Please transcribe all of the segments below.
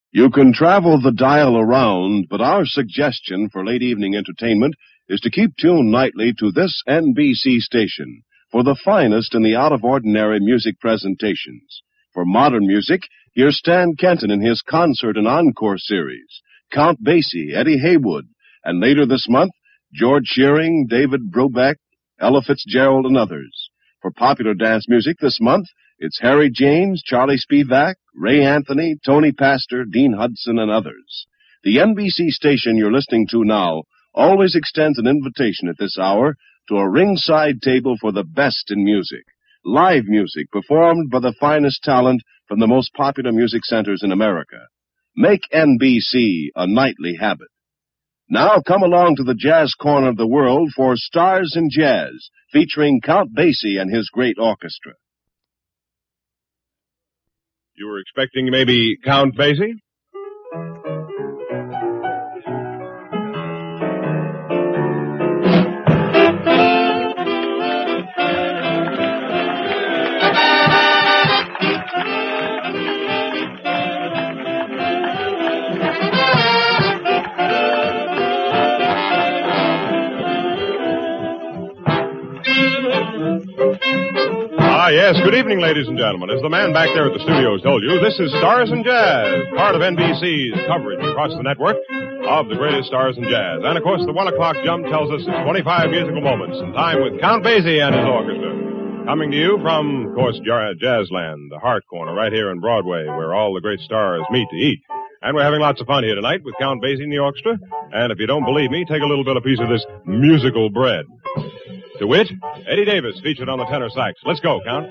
You can travel the dial around, but our suggestion for late evening entertainment is to keep tuned nightly to this NBC station for the finest in the out-of-ordinary music presentations. For modern music, here's Stan Kenton in his concert and encore series, Count Basie, Eddie Heywood, and later this month, George Shearing, David Brubeck, Ella Fitzgerald, and others. For popular dance music this month, it's Harry James, Charlie Spivak, Ray Anthony, Tony Pastor, Dean Hudson, and others. The NBC station you're listening to now always extends an invitation at this hour to a ringside table for the best in music. Live music performed by the finest talent from the most popular music centers in America. Make NBC a nightly habit. Now come along to the jazz corner of the world for Stars in Jazz, featuring Count Basie and his great orchestra. You were expecting maybe Count Basie? Yes, good evening, ladies and gentlemen. As the man back there at the studios told you, this is Stars in Jazz, part of NBC's coverage across the network of the greatest stars in jazz. And, of course, the 1 o'clock jump tells us it's 25 musical moments in time with Count Basie and his orchestra. Coming to you from, of course, Jazzland, the Heart Corner, right here in Broadway, where all the great stars meet to eat. And we're having lots of fun here tonight with Count Basie and the orchestra. And if you don't believe me, take a little bit of piece of this musical bread. To wit, Eddie Davis featured on the tenor sax. Let's go, Count.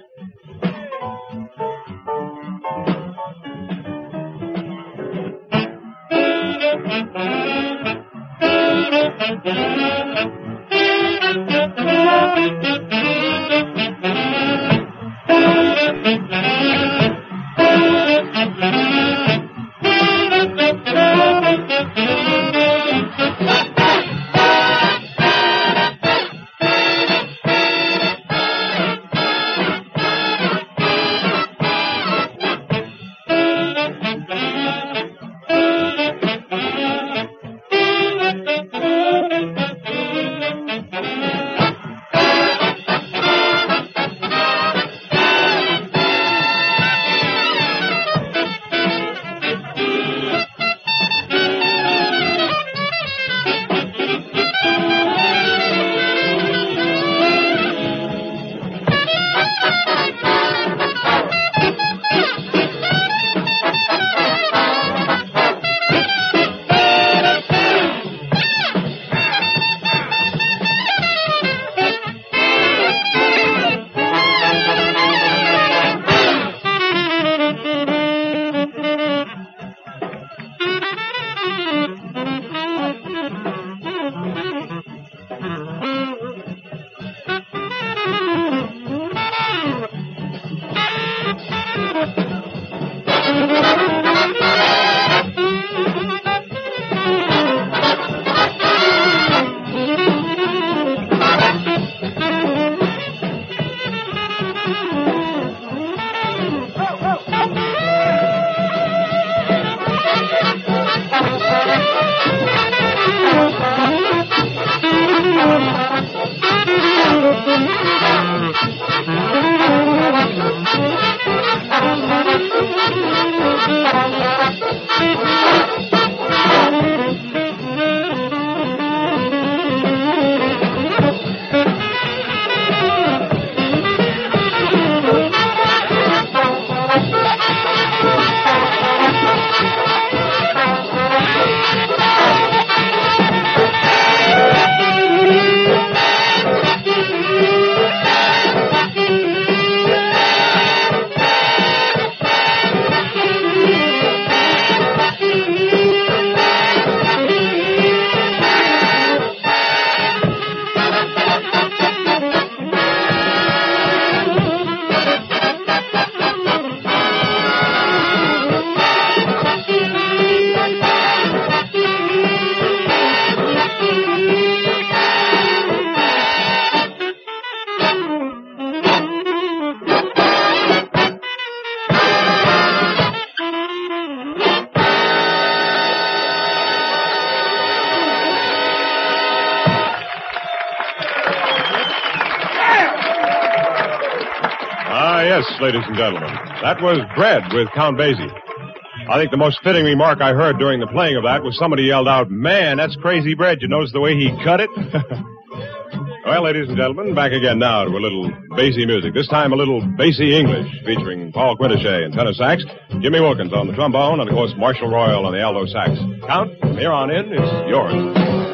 Yes, ladies and gentlemen, that was Bread with Count Basie. I think the most fitting remark I heard during the playing of that was somebody yelled out, "Man, that's crazy bread. You notice the way he cut it?" Well, ladies and gentlemen, back again now to a little Basie music. This time a little Basie English, featuring Paul Quintochet in tenor sax, Jimmy Wilkins on the trombone, and of course Marshall Royal on the alto sax. Count, from here on in, is yours.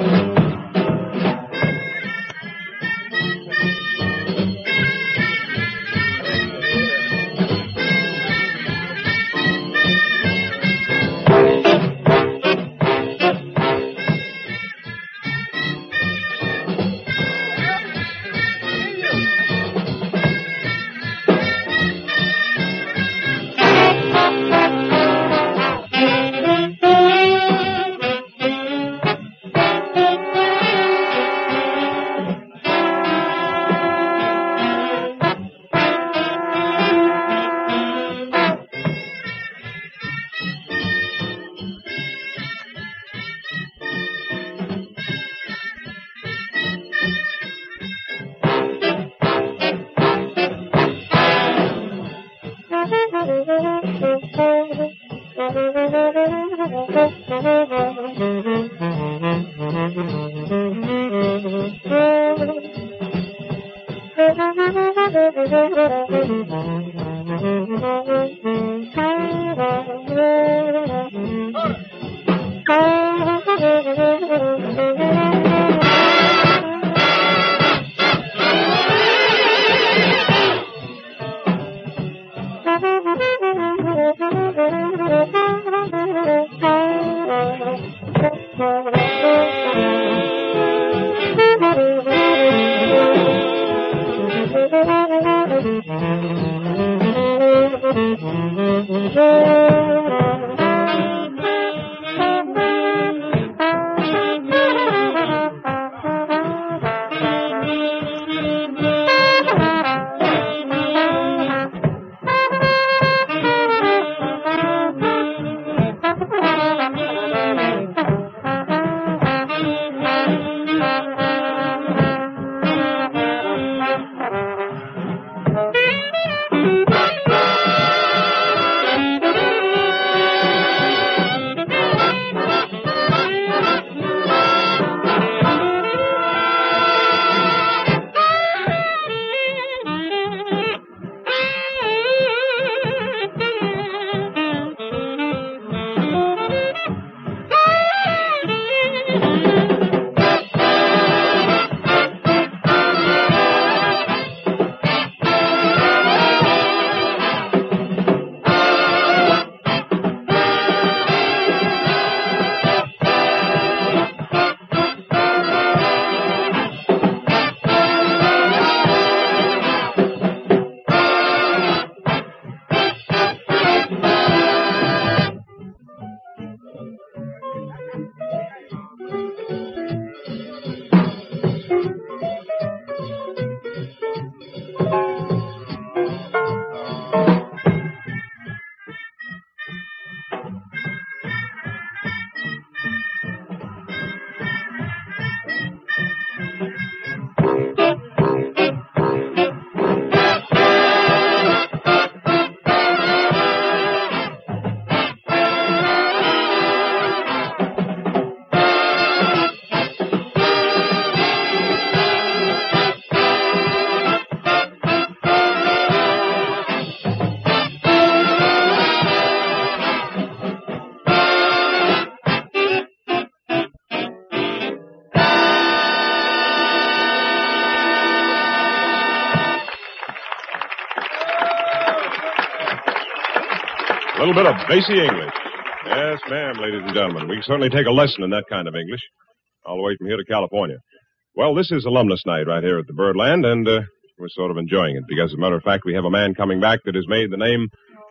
A little bit of Basie English. Yes, ma'am, ladies and gentlemen. We can certainly take a lesson in that kind of English. All the way from here to California. Well, this is alumnus night right here at the Birdland, and we're sort of enjoying it because, as a matter of fact, we have a man coming back that has made the name,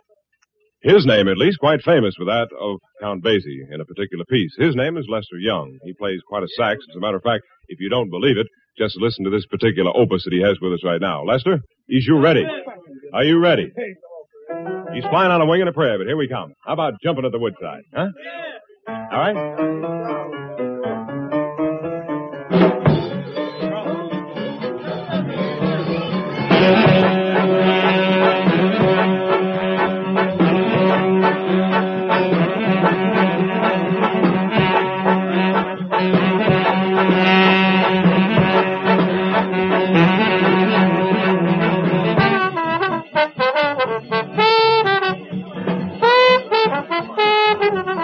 his name at least, quite famous with that of Count Basie in a particular piece. His name is Lester Young. He plays quite a sax. As a matter of fact, if you don't believe it, just listen to this particular opus that he has with us right now. Lester, is you ready? Are you ready? He's flying on a wing and a prayer, but here we come. How about jumping at the woodside, huh? All right?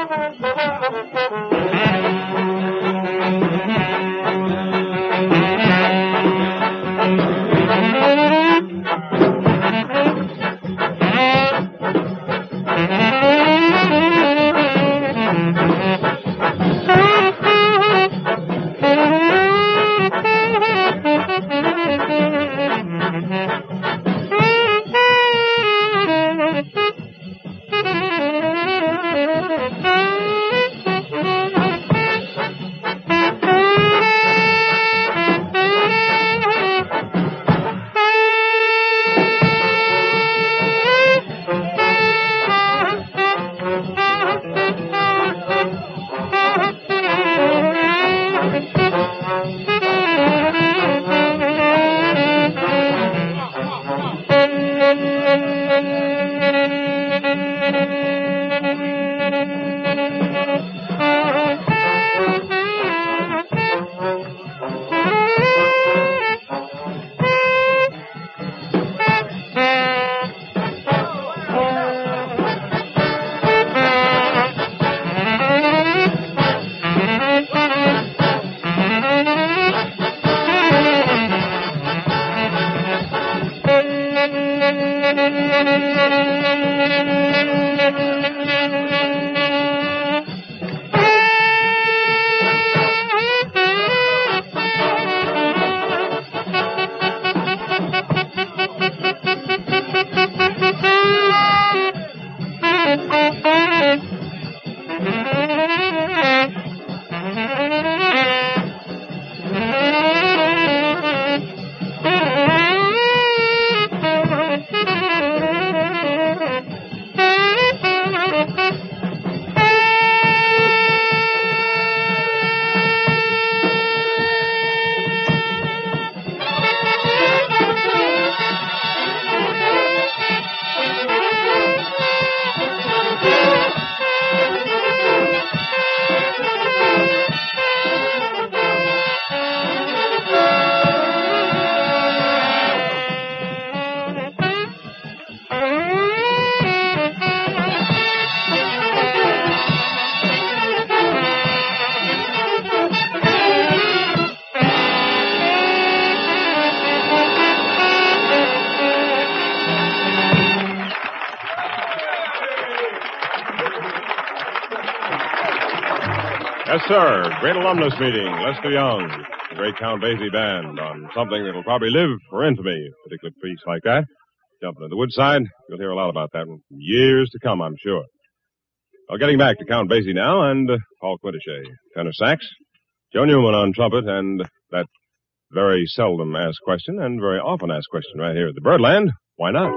Yes, sir. Great alumnus meeting. Lester Young, the great Count Basie band, on something that'll probably live for infamy, a particular piece like that. Jumping to the Woodside, you'll hear a lot about that one for years to come, I'm sure. Well, getting back to Count Basie now, and Paul Quintachet, tenor sax, Joe Newman on trumpet, and that very seldom asked question and very often asked question right here at the Birdland. Why not?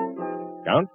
Count?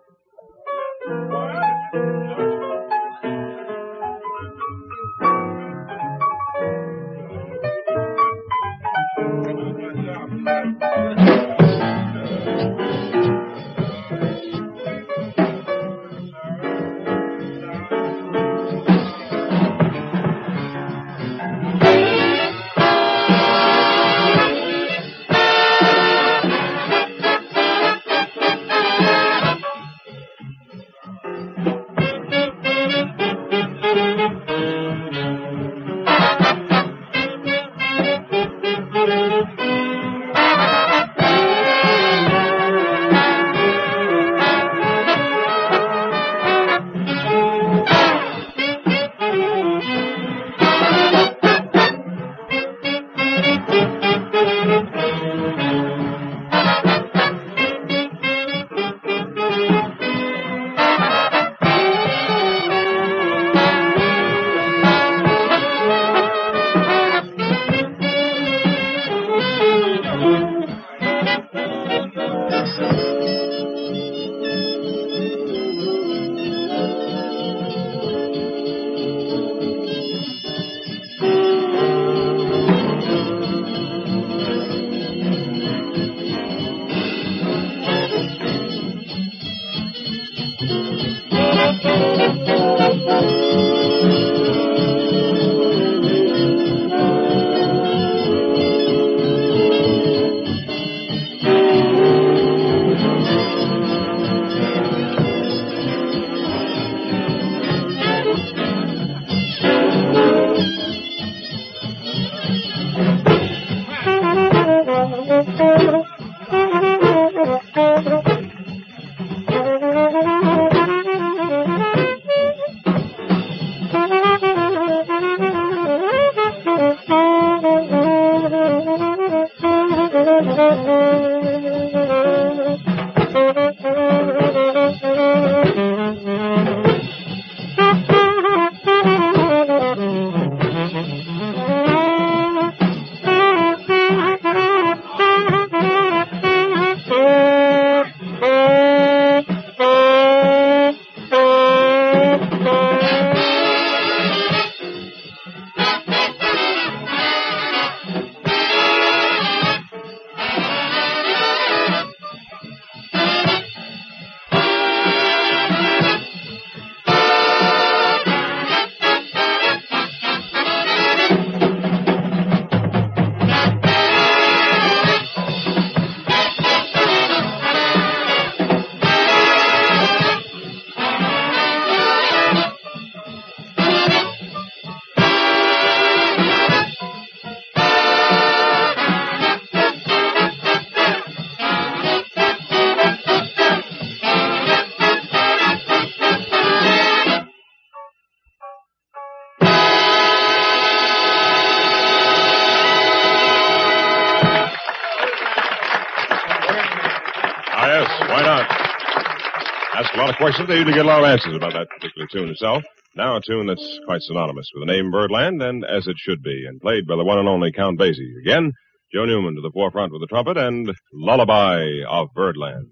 ask a lot of questions, they usually get a lot of answers about that particular tune itself. Now a tune that's quite synonymous with the name Birdland, and as it should be, and played by the one and only Count Basie. Again, Joe Newman to the forefront with the trumpet and Lullaby of Birdland.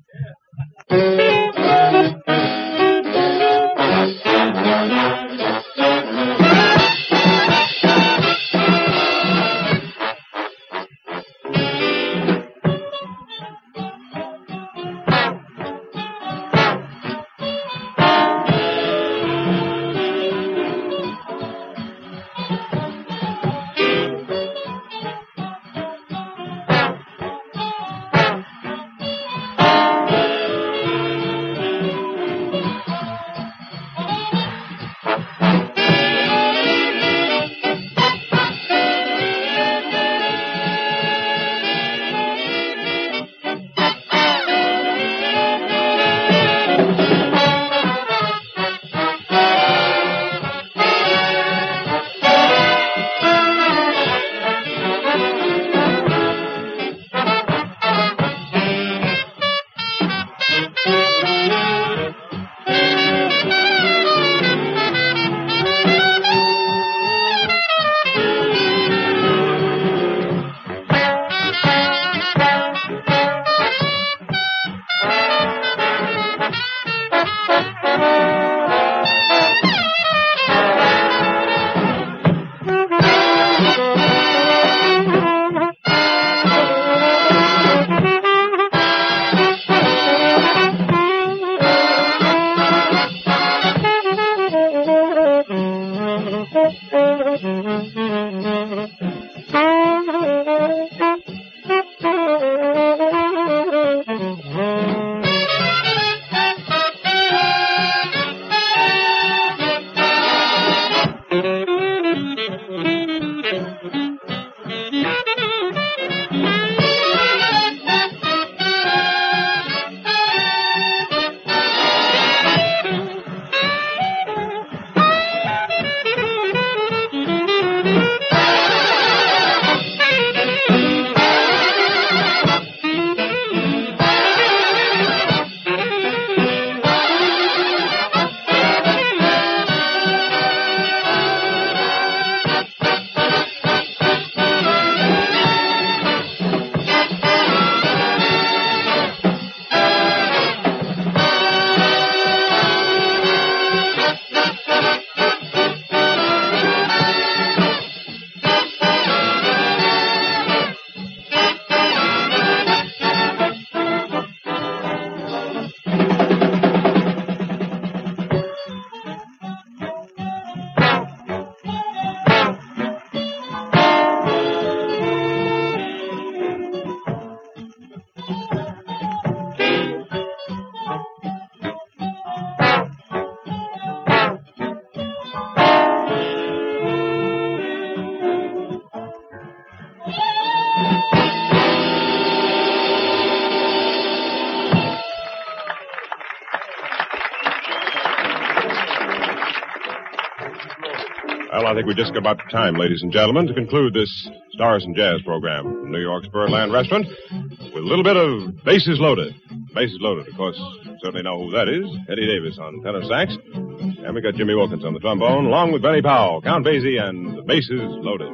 Well, I think we just got about time, ladies and gentlemen, to conclude this Stars and Jazz program from New York's Birdland Restaurant with a little bit of Bases Loaded. Bases Loaded, of course, you certainly know who that is. Eddie Davis on tenor sax. And we got Jimmy Wilkins on the trombone, along with Benny Powell, Count Basie, and Bases Loaded.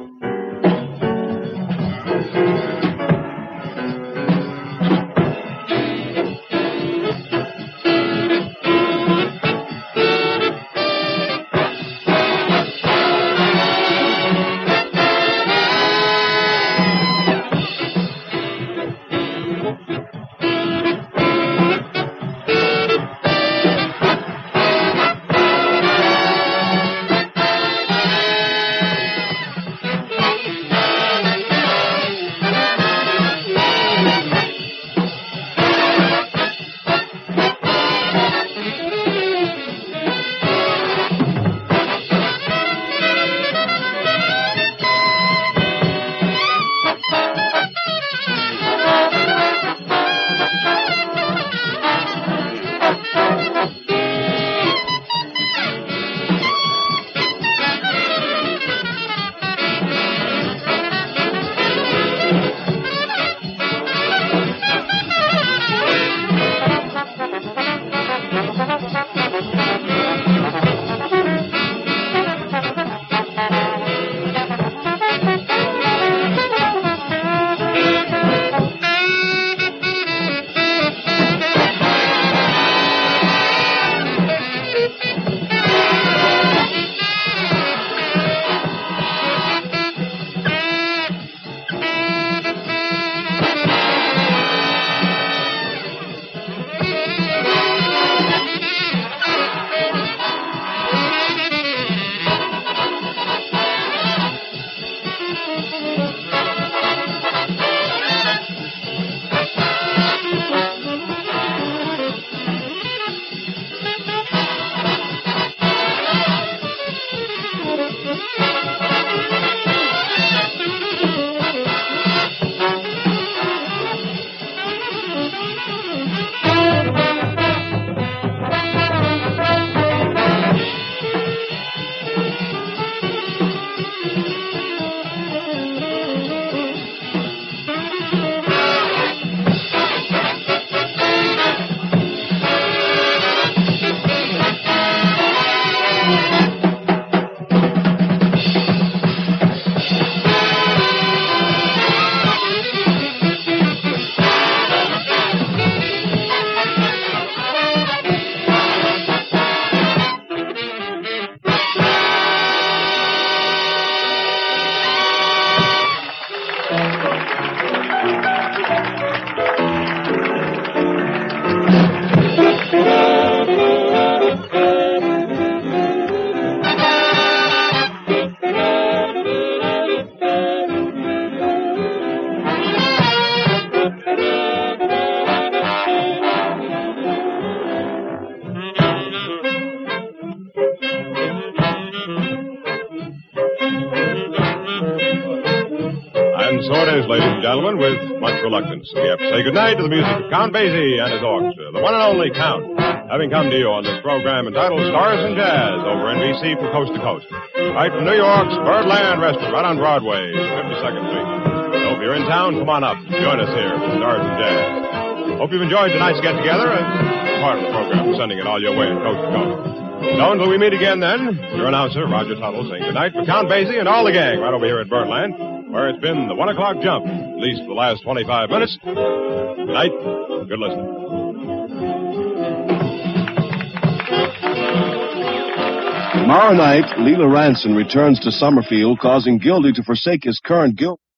so it is, ladies and gentlemen, with much reluctance. We have to say goodnight to the music of Count Basie and his orchestra, the one and only Count, having come to you on this program entitled Stars and Jazz over NBC from coast to coast. Right from New York's Birdland Restaurant, right on Broadway, 52nd Street. So if you're in town, come on up. Join us here for Stars and Jazz. Hope you've enjoyed tonight's get-together and part of the program. We're sending it all your way, coast to coast. So until we meet again then, your announcer, Roger Tuttle, saying goodnight for Count Basie and all the gang right over here at Birdland, where it's been the 1 o'clock jump, at least for the last 25 minutes. Good night. Good listening. Tomorrow night, Leela Ranson returns to Summerfield, causing Gildy to forsake his current guilt.